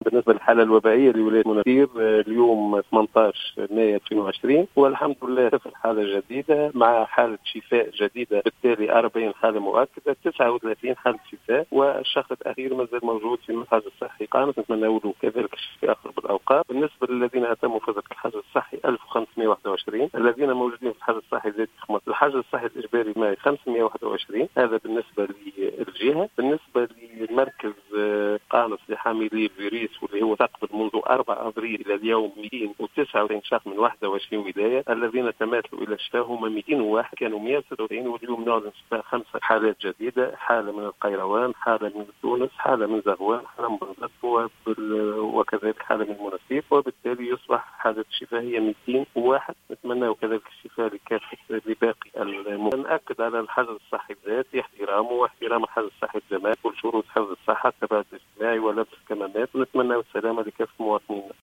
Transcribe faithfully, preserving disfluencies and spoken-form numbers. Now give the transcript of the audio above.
بالنسبة للحالة الوبائية لولاية منوفير اليوم ثمانية عشر مايو ألفين وعشرين، والحمد لله صفر حالة جديدة مع حالة شفاء جديدة، بالتالي أربعين حالة مؤكدة، تسعة وثلاثين حالة شفاء، والشخص الأخير ما زال موجود في المركز الصحي قامت، نتمنى له كذلك في أقرب الأوقات. بالنسبة للذين أتموا فترة الحجر الصحي ألف وخمسمائة وواحد وعشرين، الذين موجودين في الحجر الصحي زاد الحجر الصحي الإجباري معي خمسمائة وواحد وعشرين، هذا بالنسبة للجهة. بالنسبة للمركز قانص لحاملي الفيروس واللي هو تقبل منذ أربعة أبريل إلى اليوم مئتين وتسعة وأربعين شخص من واحد وعشرين ولاية، الذين تماثلوا إلى الشفاء هم مئتين وواحد، كانوا مئة وستة وتسعين، واليوم نعلن شفاء خمسة حالات جديدة، حالة من القيروان، حالة من تونس، حالة من زغوان، حالة من بنزرت، وكذلك حالة من منوفير، وبالتالي يصبح حالة الشفاء هي مئتين وواحد. نتمنى كذلك الشفاء لكافة لباقي المؤمنين. نأكد على الحجر الصحي الذاتي احترامه واحترام الحجر الصحي الجماعي، كل شروط حفظ الصحة، التباعد الاجتماعي ولبس الكمامات، ونتمنى السلامة لكافة المواطنين.